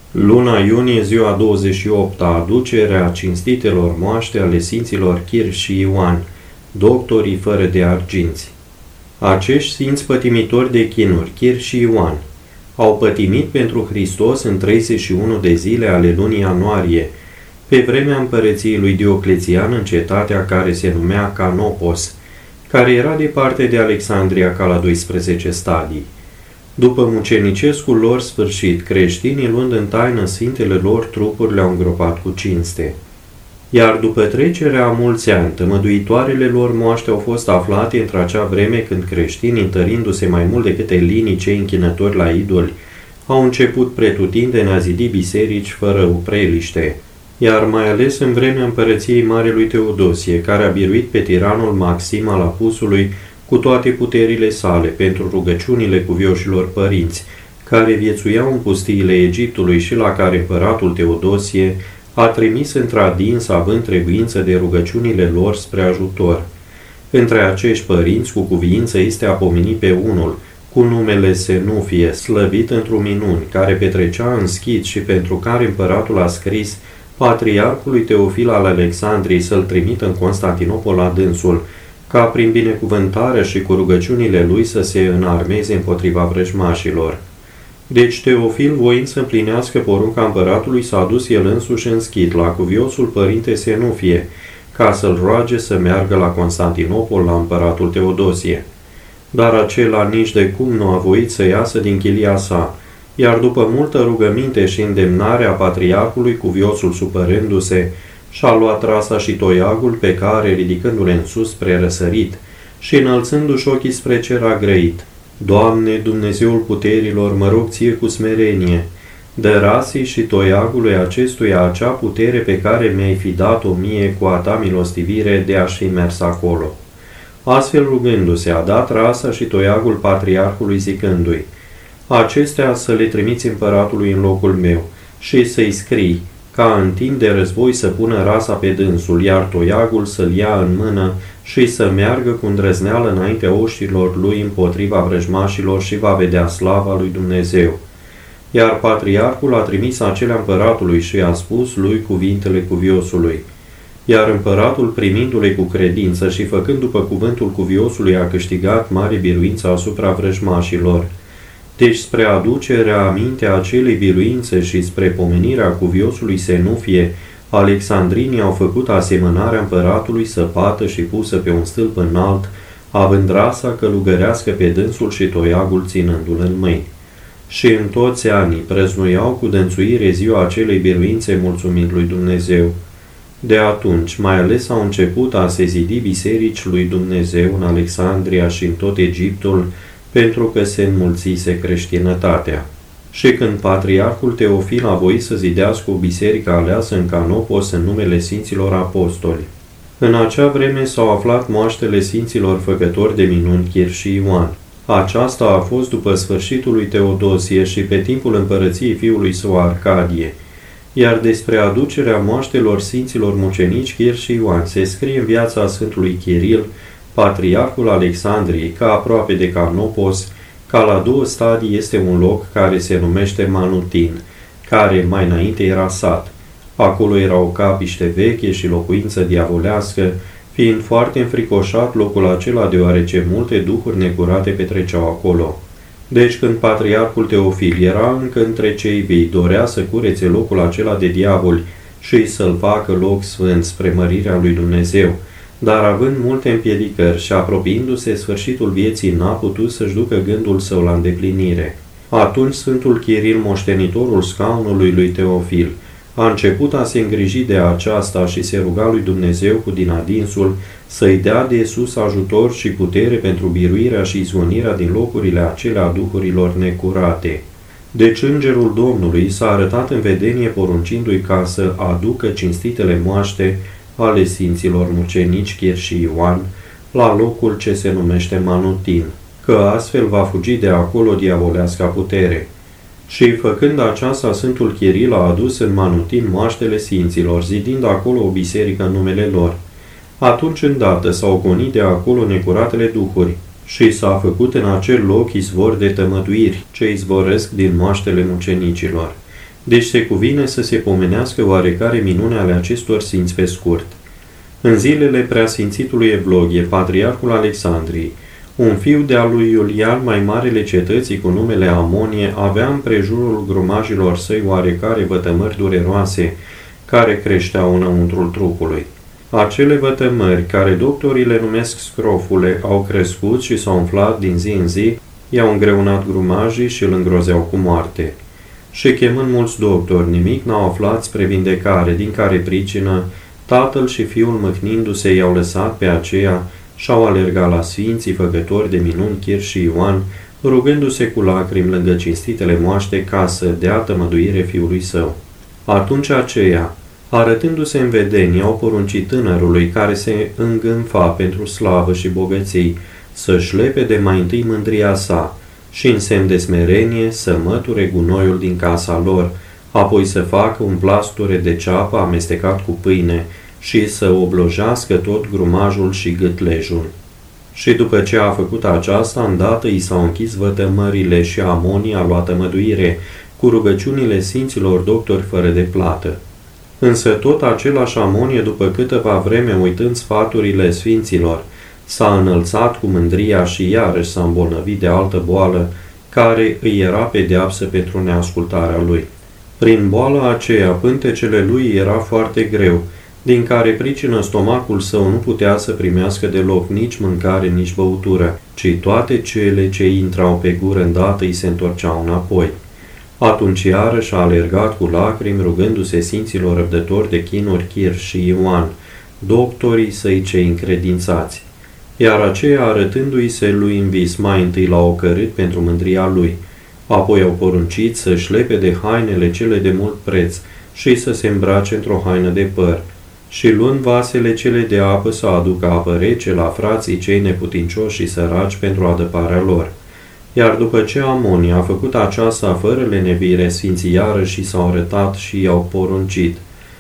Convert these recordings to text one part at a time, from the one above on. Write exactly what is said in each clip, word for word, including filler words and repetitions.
Luna iunie, ziua douăzeci și opt, aducerea cinstitelor moaște ale Sfinților Chir și Ioan, doctorii fără de arginți. Acești sfinți pătimitori de chinuri, Chir și Ioan, au pătimit pentru Hristos în treizeci și unu de zile ale lunii ianuarie, pe vremea împărăției lui Dioclețian în cetatea care se numea Canopos, care era departe de Alexandria ca la doisprezece stadii. După mucenicescul lor sfârșit, creștinii, luând în taină sfintele lor trupuri, le-au îngropat cu cinste. Iar după trecerea a mulți ani, tămăduitoarele lor moaște au fost aflate într-acea vreme când creștinii, întărindu-se mai mult decât elinii cei închinători la idoli, au început pretutindeni a zidi biserici fără upreliște, iar mai ales în vremea împărăției Marelui Teodosie, care a biruit pe tiranul Maxim al Apusului cu toate puterile sale pentru rugăciunile cuvioșilor părinți, care viețuiau în pustiile Egiptului și la care împăratul Teodosie a trimis într-adins având trebuință de rugăciunile lor spre ajutor. Între acești părinți, cu cuviință este a pomeni pe unul, cu numele Senufie, slăvit într-un minuni, care petrecea în schid și pentru care împăratul a scris patriarhului Teofil al Alexandriei să-l trimită în Constantinopol la dânsul, ca prin binecuvântarea și cu rugăciunile lui să se înarmeze împotriva vrăjmașilor. Deci Teofil, voind să împlinească porunca împăratului, s-a dus el însuși în schid la cuviosul părinte Senufie, ca să-l roage să meargă la Constantinopol la împăratul Teodosie. Dar acela nici de cum nu a voit să iasă din chilia sa, iar după multă rugăminte și îndemnare a patriarhului, cuviosul supărându-se, și-a luat rasa și toiagul pe care, ridicându-le în sus spre răsărit și înălțându-și ochii spre cer, a grăit: Doamne, Dumnezeul puterilor, mă rog ție cu smerenie, dă rasii și toiagului acestuia acea putere pe care mi-ai fi dat-o mie cu a ta milostivire de a-și fi mers acolo. Astfel rugându-se, a dat rasa și toiagul patriarhului zicându-i: acestea să le trimiți împăratului în locul meu și să-i scrii ca în timp de război să pună rasa pe dânsul, iar toiagul să-l ia în mână și să meargă cu îndrăzneală înaintea oștilor lui împotriva vrăjmașilor și va vedea slava lui Dumnezeu. Iar patriarhul a trimis acelea împăratului și a spus lui cuvintele cuviosului. Iar împăratul, primindu-le cu credință și făcând după cuvântul cuviosului, a câștigat mare biruință asupra vrăjmașilor. Deci, spre aducerea amintea acelei biruințe și spre pomenirea cuviosului Senufie, alexandrinii au făcut asemănarea împăratului săpată și pusă pe un stâlp înalt, având rasa călugărească pe dânsul și toiagul ținându-l în mâini. Și în toți anii prăznuiau cu dănțuire ziua acelei biruințe mulțumind lui Dumnezeu. De atunci, mai ales au început a se zidi biserici lui Dumnezeu în Alexandria și în tot Egiptul, pentru că se înmulțise creștinătatea. Și când patriarhul Teofil a voit să zidească o biserică aleasă în Canopos în numele Sfinților Apostoli. În acea vreme s-au aflat moaștele Sfinților făcători de minuni Chir și Ioan. Aceasta a fost după sfârșitul lui Teodosie și pe timpul împărăției fiului său Arcadie. Iar despre aducerea moaștelor Sfinților mucenici Chir și Ioan se scrie în viața Sfântului Chiril, patriarhul Alexandriei, ca aproape de Canopos, ca la două stadii este un loc care se numește Manutin, care mai înainte era sat. Acolo era o capiște veche și locuință diavolească, fiind foarte înfricoșat locul acela deoarece multe duhuri necurate petreceau acolo. Deci când patriarhul Teofil era încă între cei vii, dorea să curețe locul acela de diavoli și să-l facă loc sfânt spre mărirea lui Dumnezeu, dar având multe împiedicări și apropiindu-se sfârșitul vieții, n-a putut să-și ducă gândul său la îndeplinire. Atunci Sfântul Chiril, moștenitorul scaunului lui Teofil, a început a se îngriji de aceasta și se ruga lui Dumnezeu cu din adinsul să-i dea de sus ajutor și putere pentru biruirea și izvonirea din locurile acelea a duhurilor necurate. Deci îngerul Domnului s-a arătat în vedenie poruncindu-i ca să aducă cinstitele moaște ale Sfinților mucenici Chir și Ioan la locul ce se numește Manutin, că astfel va fugi de acolo diavoleasca putere. Și făcând aceasta, Sfântul Chiril a adus în Manutin moaștele Sfinților, zidind acolo o biserică în numele lor. Atunci îndată s-au gonit de acolo necuratele duhuri și s-a făcut în acel loc izvor de tămăduiri ce izvoresc din moaștele mucenicilor. Deci se cuvine să se pomenească oarecare minune ale acestor sfinți pe scurt. În zilele preasfințitului Evlogie, patriarhul Alexandriei, un fiu de-a lui Iulian, mai marele cetății cu numele Amonie, avea în prejurul grumajilor săi oarecare vătămări dureroase, care creșteau înăuntrul trupului. Acele vătămări, care doctorii le numesc scrofule, au crescut și s-au umflat din zi în zi, i-au îngreunat grumajii și îl îngrozeau cu moarte. Și chemând mulți doctori, nimic n-au aflat spre vindecare, din care pricină, tatăl și fiul mâhnindu-se i-au lăsat pe aceea și-au alergat la sfinții făcători de minuni Chir și Ioan, rugându-se cu lacrimi lângă cinstitele moaște ca să dea tămăduire fiului său. Atunci aceea, arătându-se în vedenie, au poruncit tânărului care se îngânfa pentru slavă și bogății să-și lepede mai întâi mândria sa și în semn de smerenie să măture gunoiul din casa lor, apoi să facă un plasture de ceapă amestecat cu pâine și să oblojească tot grumajul și gâtlejul. Și după ce a făcut aceasta, îndată i s-au închis vătămările și Amonii a luat tămăduire cu rugăciunile sfinților doctori fără de plată. Însă tot același Amonie, după câteva vreme uitând sfaturile sfinților, s-a înălțat cu mândria și iarăși s-a îmbolnăvit de altă boală, care îi era pedeapsă pentru neascultarea lui. Prin boala aceea, pântecele lui era foarte greu, din care pricină stomacul său nu putea să primească deloc nici mâncare, nici băutură, ci toate cele ce intrau pe gură îndată îi se întorceau înapoi. Atunci iarăși a alergat cu lacrimi, rugându-se sfinților răbdători de chinuri Chir și Ioan, doctorii săi cei încredințați. Iar aceea, arătându-i se lui în vis, mai întâi l-au ocărât pentru mândria lui, apoi au poruncit să-și lepede hainele cele de mult preț și să se îmbrace într-o haină de păr, și luând vasele cele de apă să aducă apă rece la frații cei neputincioși și săraci pentru adăparea lor. Iar după ce Amonie a făcut aceasta fără lenevire, sfinții iarăși s-au arătat și i-au poruncit,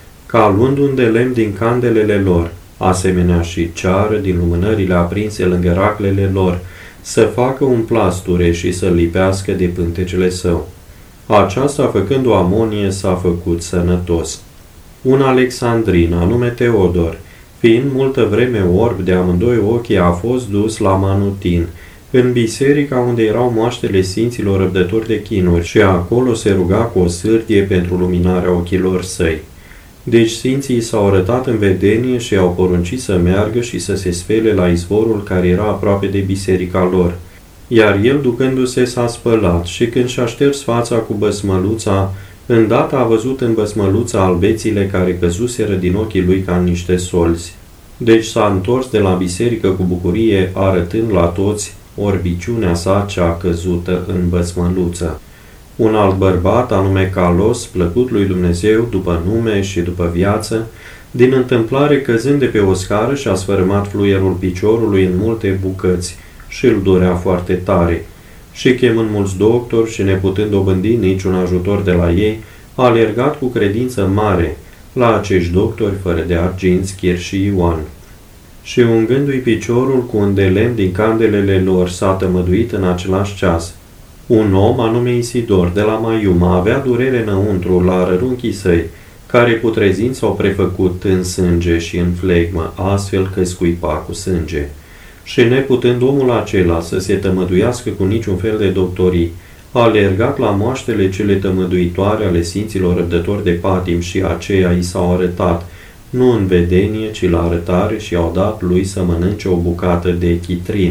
ca luând un de lemn din candelele lor, asemenea și ceară din lumânările aprinse lângă raclele lor, să facă un plasture și să-l lipească de pântecele său. Aceasta, făcând o Amonie, s-a făcut sănătos. Un alexandrin, anume Teodor, fiind multă vreme orb de amândoi ochii, a fost dus la Manutin, în biserica unde erau moaștele sfinților răbdători de chinuri, și acolo se ruga cu o sârdie pentru luminarea ochilor săi. Deci sfinții s-au arătat în vedenie și au poruncit să meargă și să se spele la izvorul care era aproape de biserica lor. Iar el, ducându-se, s-a spălat și când și-a șters fața cu băsmăluța, îndată a văzut în băsmăluța albețile care căzuseră din ochii lui ca niște solzi. Deci s-a întors de la biserică cu bucurie, arătând la toți orbiciunea sa cea căzută în băsmăluță. Un alt bărbat, anume Calos, plăcut lui Dumnezeu după nume și după viață, din întâmplare căzând de pe o scară și-a sfărâmat fluierul piciorului în multe bucăți și îl durea foarte tare. Și chemând mulți doctori și neputând dobândi niciun ajutor de la ei, a alergat cu credință mare la acești doctori fără de arginți, Chir și Ioan. Și ungându-i piciorul cu un de lemn din candelele lor, s-a tămăduit în același ceas. Un om, anume Isidor, de la Maiuma, avea durere înăuntru la rărunchii săi, care putrezind s-au prefăcut în sânge și în flegmă, astfel că scuipa cu sânge. Și neputând omul acela să se tămăduiască cu niciun fel de doctorii, a alergat la moaștele cele tămăduitoare ale sfinților răbdători de patim și aceea i s-au arătat, nu în vedenie, ci la arătare, și au dat lui să mănânce o bucată de chitrin.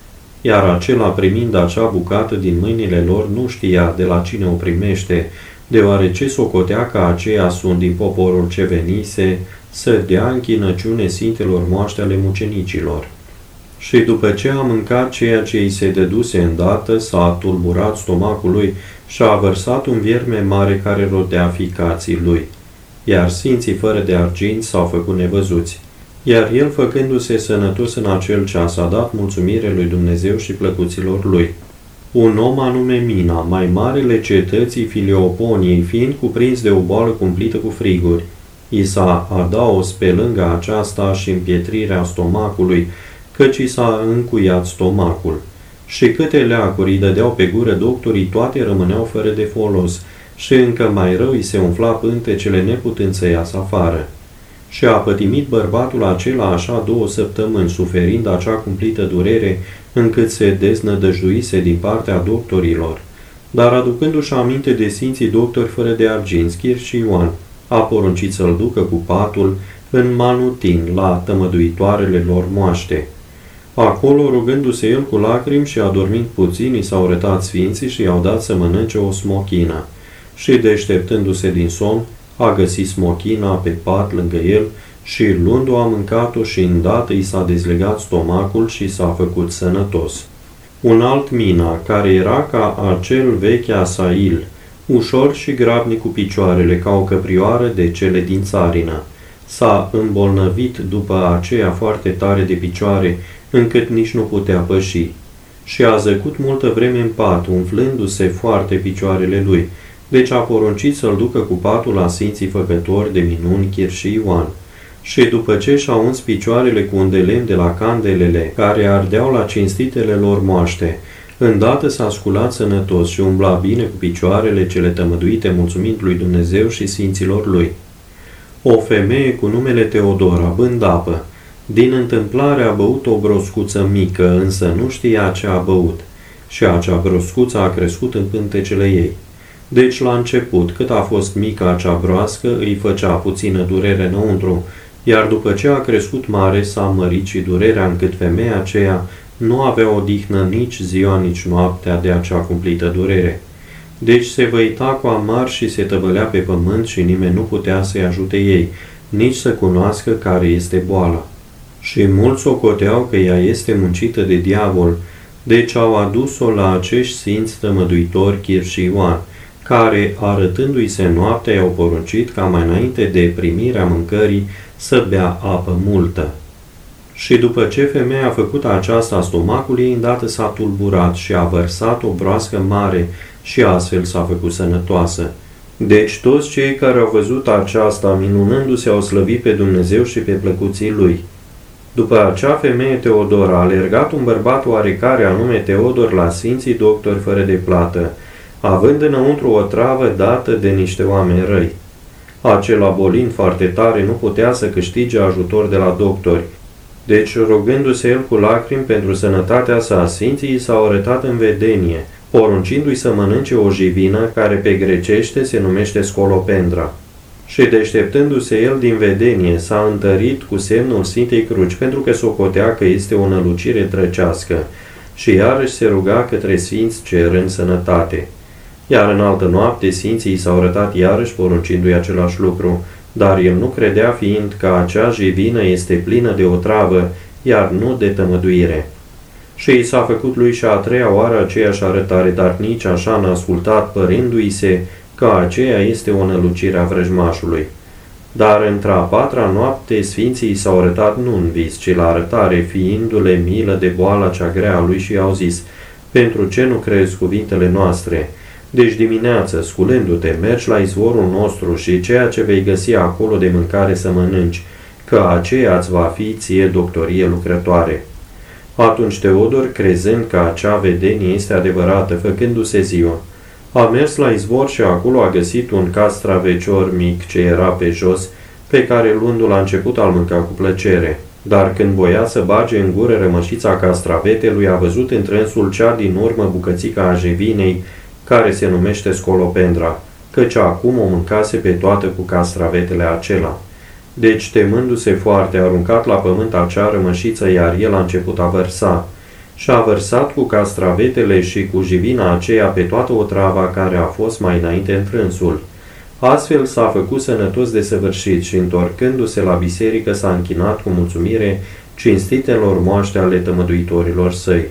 Iar acela, primind acea bucată din mâinile lor, nu știa de la cine o primește, deoarece socotea că aceia sunt din poporul ce venise să dea închinăciune sfintelor moaște ale mucenicilor. Și după ce a mâncat ceea ce îi se dăduse îndată, s-a tulburat stomacul lui și a vărsat un vierme mare care rodea ficații lui. Iar sfinții fără de argint s-au făcut nevăzuți. Iar el, făcându-se sănătos în acel ceas, a dat mulțumire lui Dumnezeu și plăcuților lui. Un om anume Mina, mai marele cetății Filioponiei, fiind cuprins de o boală cumplită cu friguri, i s-a adaos pe lângă aceasta și împietrirea stomacului, căci i s-a încuiat stomacul. Și câte leacuri îi dădeau pe gură doctorii, toate rămâneau fără de folos, și încă mai rău îi se umfla pântecele neputând să iasă afară. Și a pătimit bărbatul acela așa două săptămâni, suferind acea cumplită durere, încât se deznădăjduise din partea doctorilor. Dar aducându-și aminte de sfinții doctori fără de arginți, Chir și Ioan, a poruncit să-l ducă cu patul în Manutin, la tămăduitoarele lor moaște. Acolo, rugându-se el cu lacrimi și adormind puțin, i s-au rătat sfinții și i-au dat să mănânce o smochină. Și, deșteptându-se din somn, a găsit smochina pe pat lângă el și, luând-o, a mâncat-o și îndată i s-a dezlegat stomacul și s-a făcut sănătos. Un alt mina, care era ca acel vechi Asail, ușor și grabnic cu picioarele, ca o căprioară de cele din țarină, s-a îmbolnăvit după aceea foarte tare de picioare, încât nici nu putea păși, și a zăcut multă vreme în pat, umflându-se foarte picioarele lui, deci a poruncit să-l ducă cu patul la sfinții făcători de minuni, Chir și Ioan. Și după ce și-a uns picioarele cu un de lemn de la candelele care ardeau la cinstitele lor moaște, îndată s-a sculat sănătos și umbla bine cu picioarele cele tămăduite, mulțumind lui Dumnezeu și sfinților lui. O femeie cu numele Teodora, bând apă, din întâmplare a băut o broscuță mică, însă nu știa ce a băut, și acea broscuță a crescut în pântecele ei. Deci, la început, cât a fost mică acea broască, îi făcea puțină durere înăuntru, iar după ce a crescut mare, s-a mărit și durerea, încât femeia aceea nu avea odihnă nici ziua, nici noaptea de acea cumplită durere. Deci se văita cu amar și se tăvălea pe pământ și nimeni nu putea să-i ajute ei, nici să cunoască care este boala. Și mulți socoteau că ea este muncită de diavol, deci au adus-o la acești sfinți tămăduitori, Chir și Ioan, care, arătându-i se noaptea, i-au poruncit ca mai înainte de primirea mâncării să bea apă multă. Și după ce femeia a făcut aceasta, stomacul ei îndată s-a tulburat și a vărsat o broască mare și astfel s-a făcut sănătoasă. Deci toți cei care au văzut aceasta, minunându-se, au slăvit pe Dumnezeu și pe plăcuții lui. După acea femeie Teodora, a alergat un bărbat oarecare anume Teodor la sfinții doctori fără de plată, având înăuntru o travă dată de niște oameni răi. Acela, bolind foarte tare, nu putea să câștige ajutor de la doctori. Deci, rugându-se el cu lacrimi pentru sănătatea sa, sfinții s-au arătat în vedenie, poruncindu-i să mănânce o jivină care pe grecește se numește scolopendra. Și deșteptându-se el din vedenie, s-a întărit cu semnul Sfintei Cruci, pentru că socotea că este o nălucire trăcească, și iarăși se ruga către sfinți cerând sănătate. Iar în altă noapte, sfinții s-au arătat iarăși poruncindu-i același lucru, dar el nu credea, fiind că acea jivină este plină de otravă, iar nu de tămăduire. Și i s-a făcut lui și a treia oară aceeași arătare, dar nici așa n-a ascultat, părându-i se că aceea este o nălucire a vrăjmașului. Dar într-a patra noapte, sfinții s-au arătat nu în vis, ci la arătare, fiindu-le milă de boala cea grea a lui, și i-au zis: pentru ce nu crezi cuvintele noastre? Deci dimineață, sculându-te, mergi la izvorul nostru și ceea ce vei găsi acolo de mâncare să mănânci, că aceea îți va fi ție doctorie lucrătoare. Atunci Teodor, crezând că acea vedenie este adevărată, făcându-se ziua, a mers la izvor și acolo a găsit un castravecior mic ce era pe jos, pe care luându-l la început al mânca cu plăcere. Dar când voia să bage în gură rămășița castravetelui, a văzut întrânsul cea din urmă bucățica a jevinei, care se numește scolopendra, căci acum o mâncase pe toată cu castravetele acela. Deci, temându-se foarte, a aruncat la pământ acea rămășiță, iar el a început a vărsa. Și a vărsat cu castravetele și cu jivina aceea pe toată otrava care a fost mai înainte întrânsul. Astfel s-a făcut sănătos de săvârșit și, întorcându-se la biserică, s-a închinat cu mulțumire cinstitelor moaște ale tămăduitorilor săi.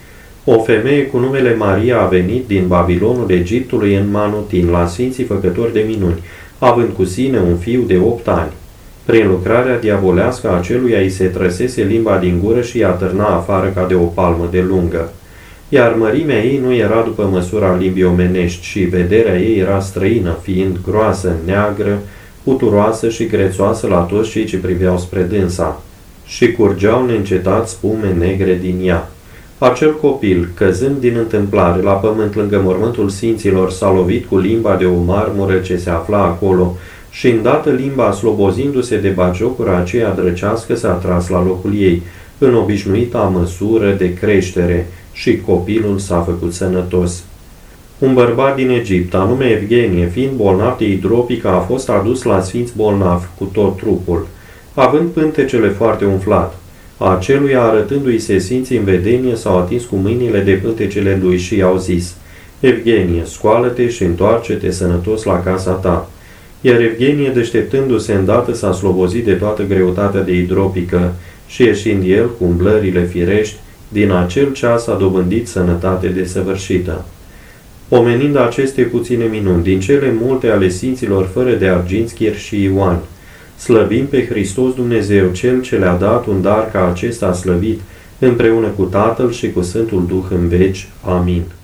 O femeie cu numele Maria a venit din Babilonul Egiptului în Manutin, la sfinții făcători de minuni, având cu sine un fiu de opt ani. Prin lucrarea diavolească a aceluia îi se trăsese limba din gură și i-a târna afară ca de o palmă de lungă. Iar mărimea ei nu era după măsura limbii omenești și vederea ei era străină, fiind groasă, neagră, puturoasă și grețoasă la toți cei ce priveau spre dânsa. Și curgeau neîncetat spume negre din ea. Acel copil, căzând din întâmplare la pământ lângă mormântul sfinților, s-a lovit cu limba de o marmură ce se afla acolo și îndată limba, slobozindu-se de bagiocura aceea drăcească, s-a tras la locul ei, în obișnuita măsură de creștere, și copilul s-a făcut sănătos. Un bărbat din Egipt, anume Evgenie, fiind bolnav de hidropică, a fost adus la sfinți bolnav cu tot trupul, având pântecele foarte umflat. Aceluia, arătându-i se sfinții în vedenie, s-au atins cu mâinile de pântecele lui și i-au zis: Evgenie, scoală-te și întoarce-te sănătos la casa ta. Iar Evgenie, deșteptându-se îndată, s-a slobozit de toată greutatea de hidropică și, ieșind el cu umblările firești, din acel ceas a dobândit sănătate desăvârșită. Omenind aceste puține minuni din cele multe ale sfinților fără de arginți, Chir și Ioan, slăbim pe Hristos Dumnezeu, Cel ce le-a dat un dar ca acesta slăvit, împreună cu Tatăl și cu Sfântul Duh în veci. Amin.